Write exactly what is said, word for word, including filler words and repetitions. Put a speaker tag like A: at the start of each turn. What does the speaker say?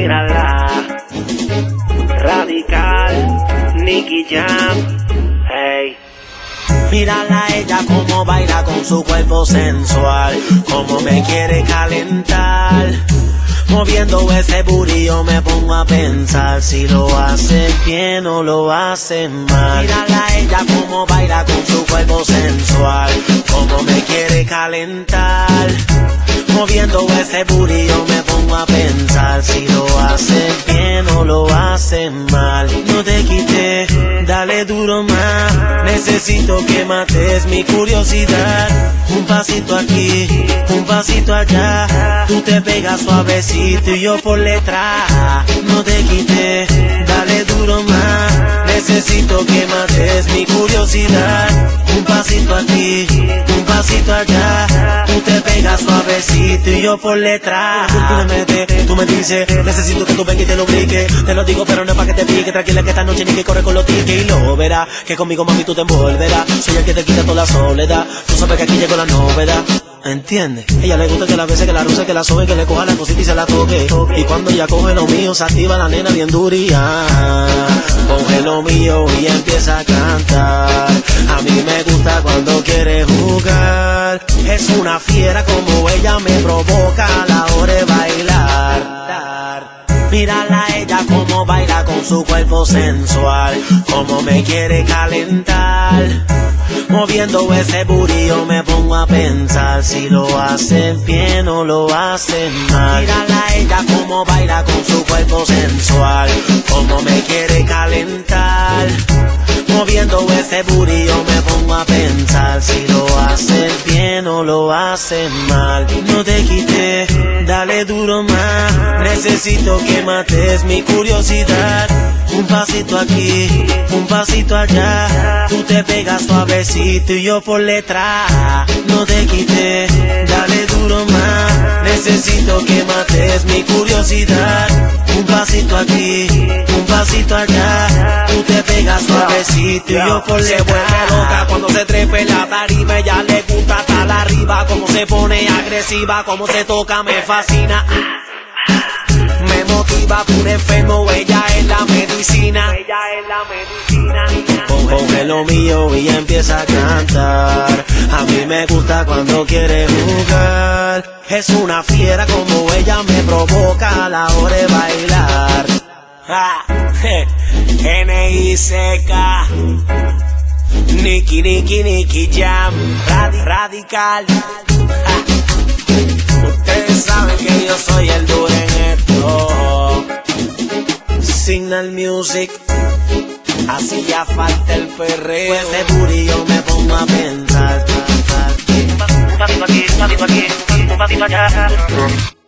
A: mírala. Radical, Nicky Jam, hey.
B: Mírala a ella como baila con su cuerpo sensual, como me quiere calentar. Moviendo ese booty yo me pongo a pensar si lo hace bien o lo hace mal. Mírala a ella como baila con su cuerpo sensual, como me quiere calentar. Moviendo ese booty yo me pongo a pensar si lo hace bien o lo hace mal. No te quites, dale duro más, necesito que mates mi curiosidad. Un pasito aquí, un pasito allá, tú te pegas suavecito y yo por detrás. No te quites, dale duro más, necesito que mates mi curiosidad. Un pasito aquí, un pasito allá, tú te pegas suavecito y yo por detrás. Tú me metes, tú me dices, necesito que tú vengas y te lo brinque. Te lo digo pero no es pa' que te pique, tranquila que esta noche ni que corre con los tickets. Y lo verás, que conmigo mami tú te envolverás. Soy el que te quita toda la soledad, tú sabes que aquí llegó la novedad. ¿Entiendes? Ella le gusta que la bese, que la ruse, que la sobe, que le coja la cosita y se la toque. Y cuando ella coge lo mío, se activa la nena bien duría. Coge lo mío y empieza a cantar. A mí me gusta cuando quiere jugar. Es una fiera como ella me provoca a la hora de bailar. Mírala a ella como baila con su cuerpo sensual, como me quiere calentar. Moviendo ese booty yo me pongo a pensar si lo hace bien o lo hace mal. Mírala a ella como baila con su cuerpo sensual, como me quiere calentar. Moviendo ese booty yo me pongo a pensar si lo hace bien o lo hace mal. No te quites, dale duro más, necesito que mates mi curiosidad. Un pasito aquí, un pasito allá, tú te pegas suavecito y yo por detrás. No te quites, dale duro más, necesito que mates mi curiosidad. Un pasito aquí, un pasito allá, tú te pegas suavecito y yo por detrás.
C: Se vuelve loca cuando se trepe la tarima, ella le gusta estar arriba, como se pone agresiva, como se toca me fascina. Me motiva por un enfermo, ella es la medicina.
A: Ella es la medicina.
B: Coge lo mío y empieza a cantar. A mí me gusta cuando quiere jugar. Es una fiera como ella me provoca a la hora de bailar.
C: Ah, N I C K, Nicky, Nicky, Nicky Jam, Radi- Radical. Ah, ustedes saben que yo soy el duro en esto.
B: Signal Music,
C: Así ya falta el perreo.
B: ese booty yo me pongo a pensar.
A: Un pasito aquí, un pasito aquí, un pasito allá.